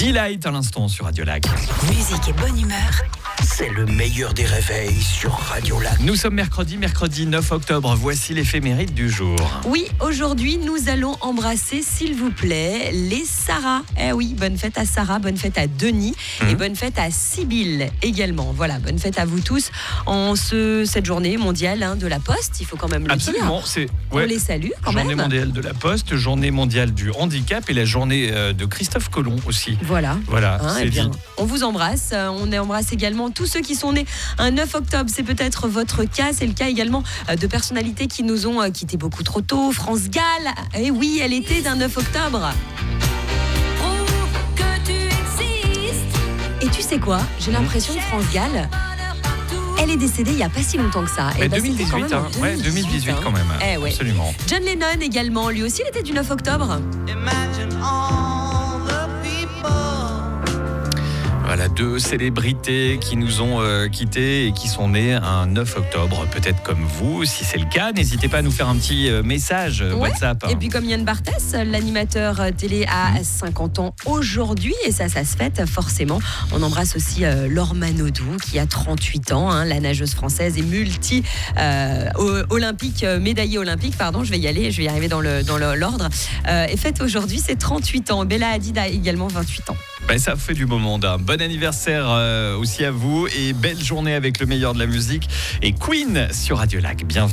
Delight à l'instant sur Radio Lac. Musique et bonne humeur. C'est le meilleur des réveils sur Radio Lac. Nous sommes mercredi 9 octobre. Voici l'éphéméride du jour. Oui, aujourd'hui, nous allons embrasser, s'il vous plaît, les Sarah. Eh oui, bonne fête à Sarah, bonne fête à Denis et bonne fête à Sibylle également. Voilà, bonne fête à vous tous en cette journée mondiale de la Poste. Il faut quand même le Absolument, dire. On les salue quand même. Journée mondiale de la Poste, journée mondiale du handicap et la journée de Christophe Colomb aussi. Voilà, c'est bien, dit. on vous embrasse. On embrasse également tous ceux qui sont nés un 9 octobre. C'est peut-être votre cas. C'est le cas également de personnalités qui nous ont quittés beaucoup trop tôt. France Gall, eh oui, elle était d'un 9 octobre. Et tu sais quoi ? J'ai l'impression que France Gall, elle est décédée il n'y a pas si longtemps que ça. Mais Et 2018, c'était quand même en 2018 quand même. Eh ouais. Absolument. John Lennon également, lui aussi, il était du 9 octobre. Voilà, deux célébrités qui nous ont quittés et qui sont nées un 9 octobre. Peut-être comme vous, si c'est le cas, n'hésitez pas à nous faire un petit message WhatsApp. Et puis comme Yann Barthès, l'animateur télé a 50 ans aujourd'hui et ça se fête forcément. On embrasse aussi Laure Manodou qui a 38 ans, la nageuse française et olympique, médaillée olympique, pardon, je vais y arriver dans l'ordre. Et fête aujourd'hui, c'est 38 ans. Bella Hadid a également 28 ans. Ben, ça fait du beau monde. Bon anniversaire aussi à vous et belle journée avec le meilleur de la musique et Queen sur Radio Lac. Bienvenue.